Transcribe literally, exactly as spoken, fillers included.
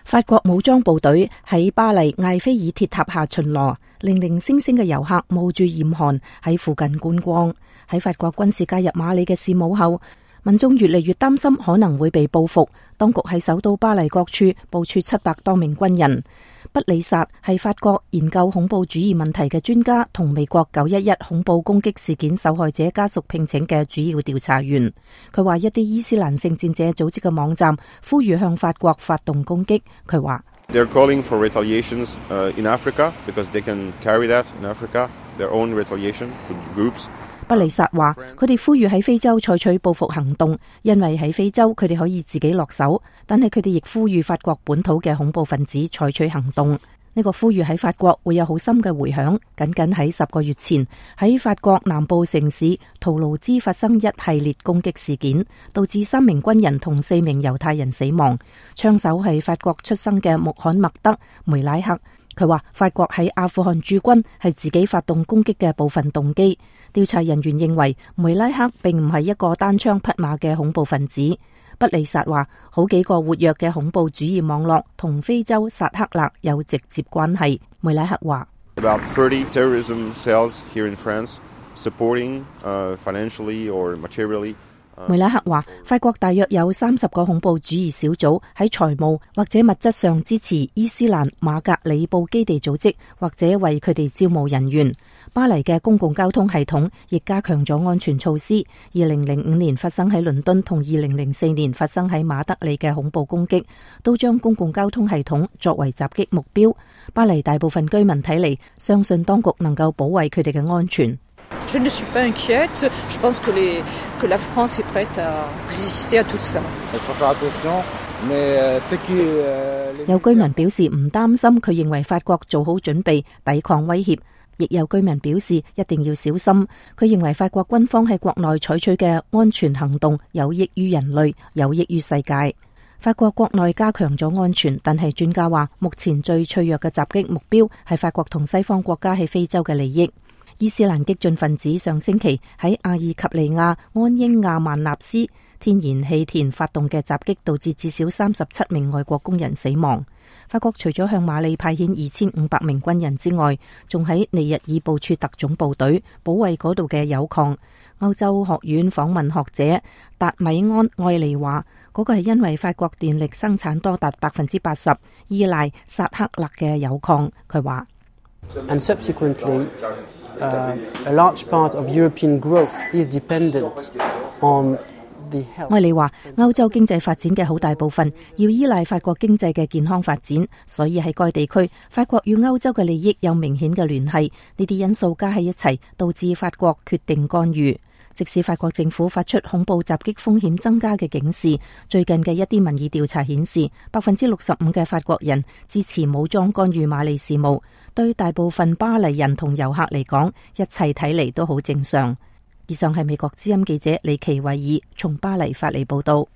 法國武裝部隊喺巴黎艾菲爾鐵塔下巡邏，零零星星嘅遊客冒住嚴寒喺附近觀光。喺法國軍事介入馬里嘅事務後，民眾越嚟越擔心可能會被報復。當局喺首都巴黎各處部署七百多名軍人。畢里薩係法國研究恐怖主義問題嘅專家，同美國九一一恐怖攻擊事件受害者家屬聘請嘅主要調查員。佢話一啲伊斯蘭聖戰者組織嘅網站呼籲向法國發動攻擊。佢話 They're calling for retaliations in Africa because they can carry that in Africa, their own retaliation for groups. 畢里薩話佢哋呼籲喺非洲採取報復行動，因為喺非洲佢哋可以自己落手，但係佢哋亦呼籲法國本土嘅恐怖分子採取行動。呢個呼籲喺法國會有好深嘅回響。僅僅喺十個月前，喺法國南部城市圖盧茲發生一系列攻擊事件，導致三名軍人同四名猶太人死亡。槍手係法國出生嘅穆罕默德·梅拉克。佢話法國喺阿富汗駐軍係自己發動攻擊嘅部分動機。調查人員認為梅拉克並唔係一個單槍匹馬嘅恐怖分子。畢里薩話好幾個活躍嘅恐怖主義網絡同非洲薩赫勒有直接關係。梅拉克話 About thirty terrorism cells here in France supporting, uh, financially or materially. 梅拉克話法國大約有三十個恐怖主義小組喺財務或者物質上支持伊斯蘭馬格里布基地組織，或者為佢哋招募人員。巴黎嘅公共交通系統亦加強咗安全措施。二零零五年發生喺倫敦同二零零四年發生喺馬德里嘅恐怖攻擊，都將公共交通系統作為襲擊目標。巴黎大部分居民睇嚟相信當局能夠保衛佢哋嘅安全。 Je ne suis pas inquiète. Je pense que, les, que la France est prête à résister à tout ça. Il faut faire attention, mais ce qui... 有居民表示唔擔心，佢認為法國做好準備抵抗威脅。亦有居民表示一定要小心。佢認為法國軍方喺國內採取嘅安全行動有益於人類，有益於世界。法國國內加強咗安全，但係專家話目前最脆弱嘅襲擊目標係法國同西方國家喺非洲嘅利益。伊斯蘭激進分子上星期喺阿爾及利亞安英亞曼納斯天然氣田發動嘅襲擊，導致至少三十七名外國工人死亡。法國除咗向馬里派遣二千五百名軍人之外，仲喺尼日爾部署特種部隊保衛嗰度嘅鈾礦。歐洲學院訪問學者達米安愛利話，嗰、那個係因為法國電力生產多達百分之八十依賴薩赫勒嘅鈾礦。佢話 And subsequently, uh, a large part of European growth is dependent on the health. 愛利話，歐洲經濟發展嘅好大部分要依賴法國經濟嘅健康發展，所以喺該地區，法國與歐洲嘅利益有明顯嘅聯繫。呢啲因素加喺一齊，導致法國決定干預。即使法國政府發出恐怖襲擊風險增加嘅警示，最近嘅一啲民意調查顯示，百分之六十五嘅法國人支持武裝干預馬里事務。對大部分巴黎人同遊客嚟講，一切睇嚟都好正常。以上係美國之音記者李奇維爾從巴黎發嚟報道。